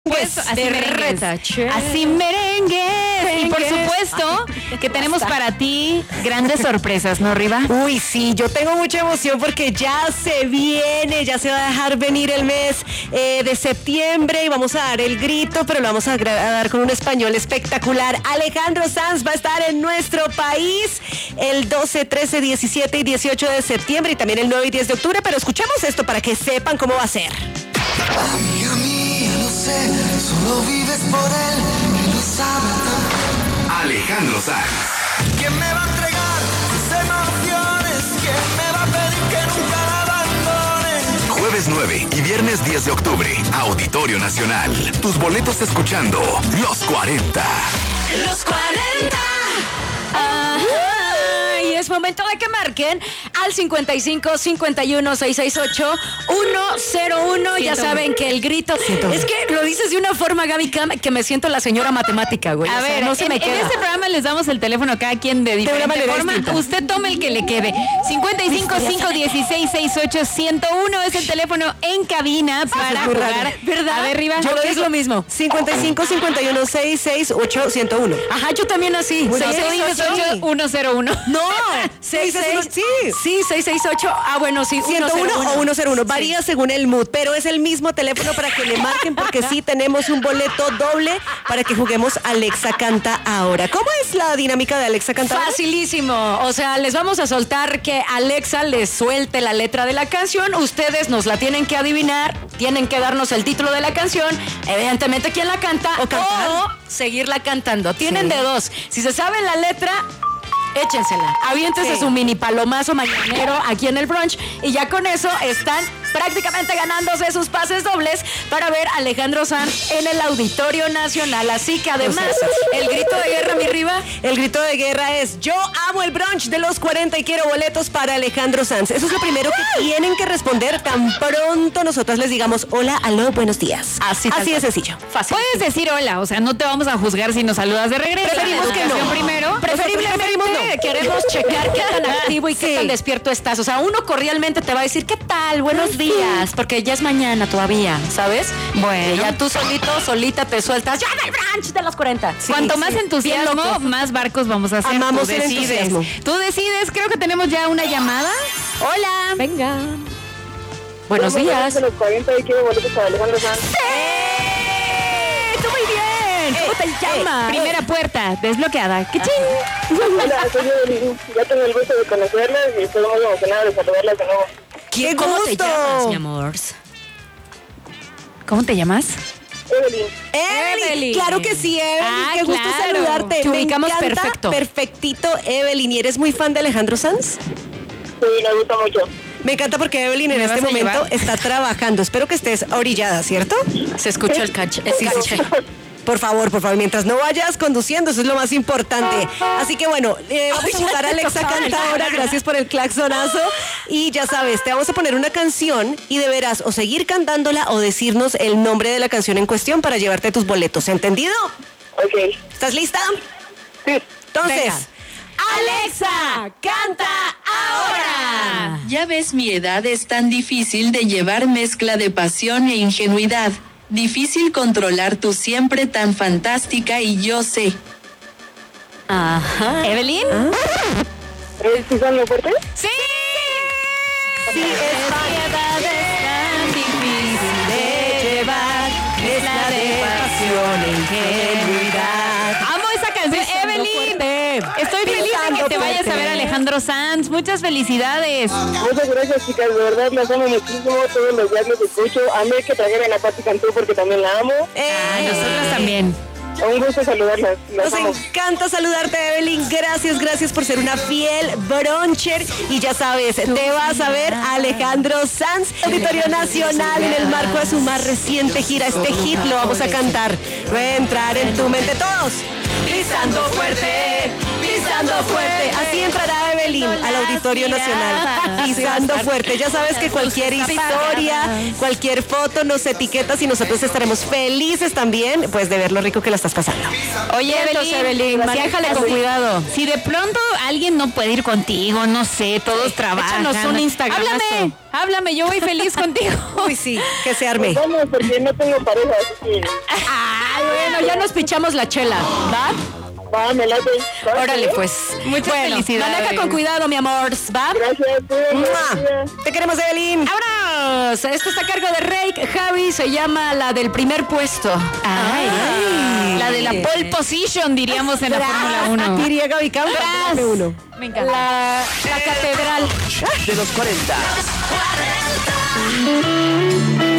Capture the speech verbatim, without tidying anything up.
Pues así merengues. Así merengues. Y por supuesto que tenemos para ti grandes sorpresas, ¿no, Riva? Uy, sí, yo tengo mucha emoción porque ya se viene, ya se va a dejar venir el mes eh, de septiembre y vamos a dar el grito, pero lo vamos a, a dar con un español espectacular. Alejandro Sanz va a estar en nuestro país el doce, trece, diecisiete y dieciocho de septiembre y también el nueve y diez de octubre, pero escuchemos esto para que sepan cómo va a ser. Amiga mía, lo sé, solo vives por él y lo sabes. Alejandro Sanz. ¿Quién me va a entregar sus emociones? ¿Quién me va a pedir que nunca la abandone? Jueves nueve y viernes diez de octubre, Auditorio Nacional. Tus boletos escuchando Los cuarenta. Los cuarenta. Ajá. Y es momento de que marquen al cincuenta y cinco, cincuenta y uno, seiscientos sesenta y ocho, ciento uno. Ya saben que el grito es que lo dices de una forma, Gaby Cam, que me siento la señora matemática, güey. A o sea, ver, no se en, me en queda. este programa les damos el teléfono a cada quien de diferente forma. distinta. Usted tome el que le quede. cincuenta y cinco, cinco dieciséis, sesenta y ocho, ciento uno es el teléfono en cabina para muy raro. jugar. ¿Verdad? A ver, Riva. Yo lo es lo mismo. cincuenta y cinco, cincuenta y uno, seiscientos sesenta y ocho, ciento uno. Ajá, yo también así. Bueno, seis seis ocho, ciento uno. No, seis seis Sí. Sí, seis seis ocho. Ah, bueno, sí, ciento uno o ciento uno. Varía Sí. según el mood, pero es el mismo teléfono para que le marquen porque sí tenemos un boleto doble para que juguemos Alexa Canta Ahora. ¿Cómo es la dinámica de Alexa Canta Ahora? Facilísimo. O sea, les vamos a soltar que Alexa les suelte la letra de la canción. Ustedes nos la tienen que adivinar. Tienen que darnos el título de la canción. Evidentemente, quién la canta. O cantar. O seguirla cantando. Tienen Sí. de dos. Si se sabe la letra, échensela. Aviéntese Sí. su mini palomazo mañanero aquí en el brunch. Y ya con eso están prácticamente ganándose sus pases dobles para ver a Alejandro Sanz en el Auditorio Nacional. Así que además, el grito de guerra, mi Riva. El grito de guerra es: yo amo el brunch de los cuarenta y quiero boletos para Alejandro Sanz. Eso es lo primero que tienen que responder tan pronto nosotras les digamos hola, aló, buenos días. Así, Así de sencillo. Fácil. Puedes decir hola, o sea, no te vamos a juzgar si nos saludas de regreso. Preferimos La que no. educación primero. Preferiblemente Preferimos no. queremos checar qué tan activo y qué Sí. tan despierto estás. O sea, uno cordialmente te va a decir, ¿qué tal? Buenos días. Porque ya es mañana todavía, ¿sabes? Bueno. Y ya tú solito, solita te sueltas. ¡Ya en el brunch de los cuarenta! Sí, Cuanto más sí. entusiasmo, Bien loco. más barcos vamos a hacer. Amamos Tú el decides. entusiasmo. Tú decides. Creo que tenemos ya una llamada. Hola. Venga. Buenos días. De los cuarenta y quiero boletos para Alejandro Sanz. ¡Eh! ¡Tú muy bien! ¿Cómo te llamas? Primera puerta desbloqueada. ¡Qué ching! Hola, soy Evelyn. Ya tengo el gusto de conocerlas y estoy muy emocionada de saludarlas de nuevo. ¡Qué ¿Cómo te gusto! llamas, mi amor? ¿Cómo te llamas? Evelyn, Evelyn. Evelyn. Claro que sí, Evelyn. Ah, Qué gusto claro. saludarte. Te Me ubicamos encanta, perfecto. Perfectito, Evelyn. ¿Y eres muy fan de Alejandro Sanz? sí, me gusta mucho. Me encanta porque Evelyn en ¿Me este vas a momento llevar? está trabajando. Espero que estés orillada, ¿cierto? Se escuchó el cache. el cache. Por favor, por favor, mientras no vayas conduciendo, eso es lo más importante. Así que bueno, eh, vamos a jugar a Alexa Canta Ahora. Gracias por el claxonazo. Y ya sabes, te vamos a poner una canción y deberás o seguir cantándola o decirnos el nombre de la canción en cuestión para llevarte tus boletos. ¿Entendido? Ok, ¿Estás lista? sí. Entonces, Venga. Alexa, canta ahora. Ya ves, mi edad es tan difícil de llevar mezcla de pasión e ingenuidad. Difícil controlar tu siempre tan fantástica y yo sé. Ajá. ¿Evelyn? ¿Es Susana Fuerte? ¡Sí! sí, es tan difícil de llevar. es la de pasión e ingenuidad. Amo esa canción, Evelyn. fuerte. Estoy feliz de que Pisando te vayas a ver fuerte. a Alejandro Sanz. Muchas felicidades. Muchas gracias, chicas. De verdad, las amo muchísimo. Todos los días los escucho. Amé que trajeran a Pati Cantú porque también la amo. Eh, Ay, nosotras también. Un gusto saludarlas. Las Nos amo. encanta saludarte, Evelyn. Gracias, gracias por ser una fiel broncher. Y ya sabes, te vas a ver a Alejandro Sanz, Auditorio Nacional, en el marco de su más reciente gira. Este hit lo vamos a cantar. Va a entrar en tu mente todos. Pisando fuerte, pisando pisando fuerte. Así entrará Evelyn al Auditorio Nacional, pisando fuerte. Ya sabes que cualquier historia, cualquier foto nos etiquetas y nosotros estaremos felices también, pues, de ver lo rico que la estás pasando. Oye, Evelyn, Evelyn, manéjale con cuidado. Si de pronto alguien no puede ir contigo, no sé, todos trabajan. Échanos un Instagram. Háblame, háblame, yo voy feliz contigo. Uy, sí, que se arme. Vamos, porque no tengo pareja, así que... Ay, bueno, ya nos pichamos la chela, ¿va? Va, me late. ¿Va? Órale, pues. Muchas bueno, felicidades. maneja con cuidado, mi amor, ¿va? Gracias, cuídate, ¡Mua! gracias. Te queremos, Evelyn. ¡Vámonos! Esto está a cargo de Rake Javi, se llama la del primer puesto. Ay, la de la pole position, diríamos en la Fórmula uno. Diría Gaby Campa, dame uno. Me encanta. La, la catedral. De los cuarenta. cuarenta.